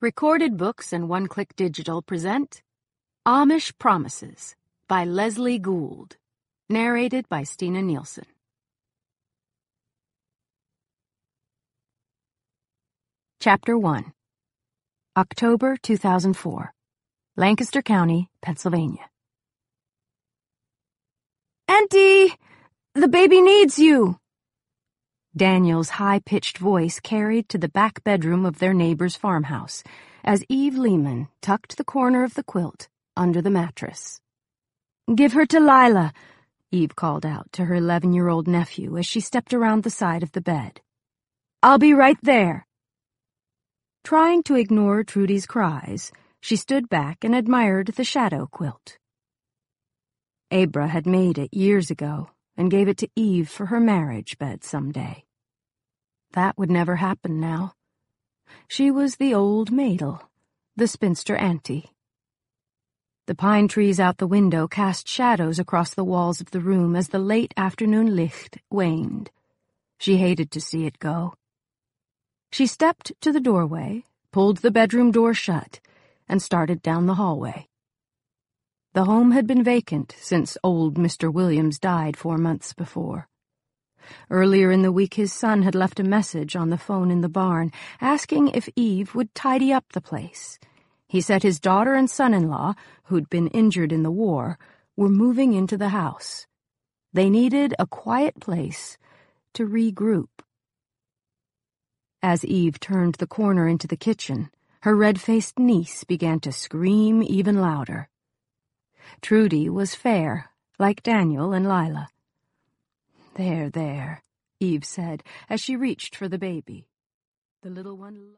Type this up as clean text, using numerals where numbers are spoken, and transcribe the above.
Recorded Books and One Click Digital present Amish Promises by Leslie Gould. Narrated by Stina Nielsen. Chapter 1. October 2004. Lancaster County, Pennsylvania. "Auntie! The baby needs you!" Daniel's high-pitched voice carried to the back bedroom of their neighbor's farmhouse as Eve Lehman tucked the corner of the quilt under the mattress. "Give her to Lila," Eve called out to her 11-year-old nephew as she stepped around the side of the bed. "I'll be right there." Trying to ignore Trudy's cries, she stood back and admired the shadow quilt. Abra had made it years ago and gave it to Eve for her marriage bed someday. That would never happen now. She was the old maidel, the spinster auntie. The pine trees out the window cast shadows across the walls of the room as the late afternoon licht waned. She hated to see it go. She stepped to the doorway, pulled the bedroom door shut, and started down the hallway. The home had been vacant since old Mr. Williams died 4 months before. Earlier in the week his son had left a message on the phone in the barn asking if Eve would tidy up the place. He said his daughter and son-in-law, who'd been injured in the war, were moving into the house. They needed a quiet place to regroup. As Eve turned the corner into the kitchen, her red-faced niece began to scream even louder. Trudy was fair, like Daniel and Lila. "There, there," Eve said as she reached for the baby. The little one